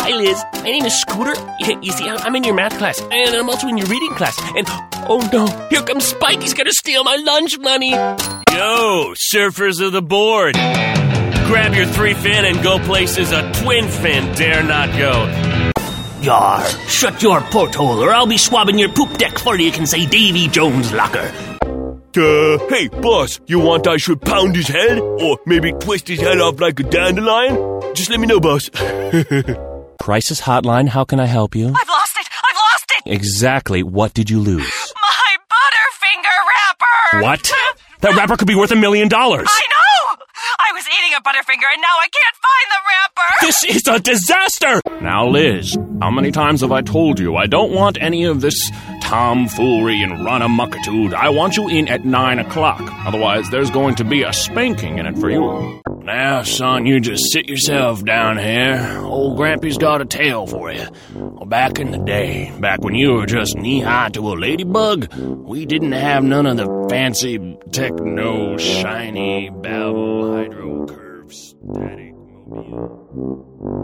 Hi, Liz. My name is Scooter. You see, I'm in your math class, and I'm also in your reading class. And, oh no, here comes Spike. He's gonna steal my lunch money. Yo, surfers of the board. Grab your 3-fin and go places a twin-fin dare not go. Yar, shut your porthole, or I'll be swabbing your poop deck before you can say Davy Jones' locker. Hey, boss, you want I should pound his head? Or maybe twist his head off like a dandelion? Just let me know, boss. Crisis Hotline, how can I help you? I've lost it! Exactly, what did you lose? My Butterfinger wrapper! What? That wrapper could be worth $1 million! I know! I was eating a Butterfinger and now I can't find the wrapper! This is a disaster! Now, Liz, how many times have I told you I don't want any of this tomfoolery and run-amuckitude? I want you in at 9 o'clock. Otherwise, there's going to be a spanking in it for you. Now, son, you just sit yourself down here. Old Grampy's got a tale for you. Well, back in the day, back when you were just knee-high to a ladybug, we didn't have none of the fancy techno, shiny, babble, hydro, curve, static, mobile.